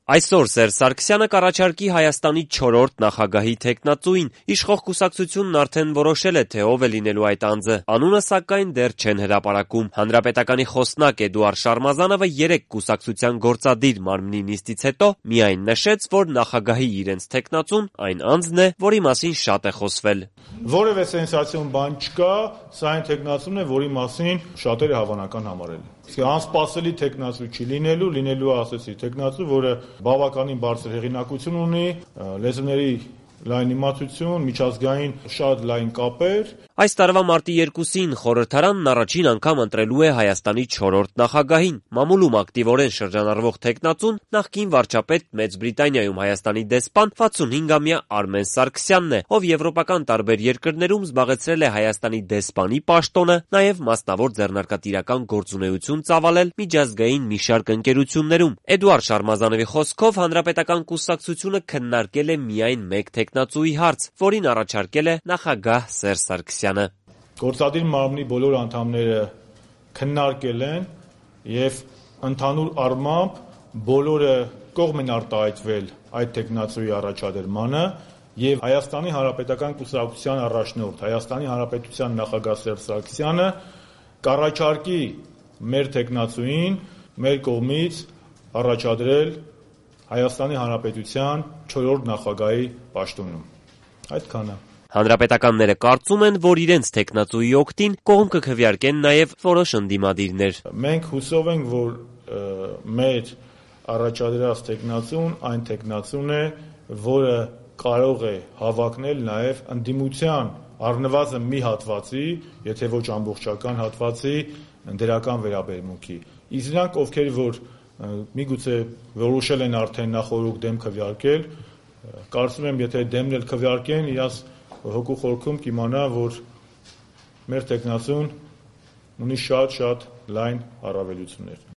Այսօր Սերժ Սարգսյանը կառաջարկի Հայաստանի 4-րդ նախագահի թեկնածուին: Իշխող կուսակցությունն արդեն որոշել է, թե ով է լինելու այդ անձը: Անունը, սակայն, դեռ չեն հրապարակում: Հանրապետականի խոսնակ Էդուարդ Շարմազանովը երեկ կուսակցության գործադիր մարմնի նիստից հետո միայն նշեց, որ նախագահի իրենց թեկնածուն այն անձն է, որի մասին շատ է խոսվել: Որևէ սենսացիոն բան չկա, սա այն թեկնածուն է, որի մասին շատերը հավանական համարել են: Անսպասելի թեկնածու չի լինելու է, ասեցի, թեկնածու, որը բավականին բարձր հեղինակություն ունի, լեզուների լայն իմացություն, միջազգային շատ լայն կապեր: Այս տարվա մարտի 2-ին խորհրդարանն առաջին անգամ ընտրելու է Հայաստանի 4-րդ նախագահին: Մամուլում ակտիվորեն շրջանառվող թեկնածուն նախկին վարչապետ Մեծ Բրիտանիայում Հայաստանի դեսպան 65-ամյա Արմեն Սարգսյանն է, ով եվրոպական տարբեր երկրներում զբաղեցրել է Հայաստանի դեսպանի պաշտոնը, նաև մասնավոր ձեռնարկատիրական գործունեություն ծավալել միջազգային մի շարք ընկերություններում: Էդուարդ Շարմազանովի խոսքով Հանրապետական կուսակցությունը քննարկել է միայն մեկ թեկնածուի հարց, որին առաջարկել է նախագահ Սերժ Սարգսյանը: Գործադիր մարմնի բոլոր անդամները քննարկել են և ընդհանուր առմամբ բոլորը կողմ են արտահայտվել այդ թեկնածուի առաջադրմանը և Հայաստանի Հանրապետական կուսակցության առաջնորդ, Հայաստանի Հանրապետության նախագահ Սերժ Սարգսյանը կառաջարկի մեր թեկնածուին մեր կողմից առաջադրել Հայաստանի Հանրապետության 4-րդ նախագահի պաշտոնում: Այդքանը: Հանրապետականները կարծում են, որ իրենց թեկնածուի օգտին կողմ կքվեարկեն նաև որոշ ընդդիմադիրներ: Մենք հուսով ենք, որ մեր առաջադրած թեկնածուն այն թեկնածուն է, որը կարող է հավակնել նաև ընդդիմության առնվազն մի հատվածի, եթե ոչ ամբողջական հատվածի դրական վերաբերմունքի: Իսկ նրանք, ովքեր որ միգուցե որոշել են արդեն նախօրոք դեմ քվեարկել, կարծում եմ, եթե դեմն էլ քվեարկեն, իրաց հոգու խորքում կիմանա, որ մեր թեկնածուն ունի շատ լայն առավելություններ: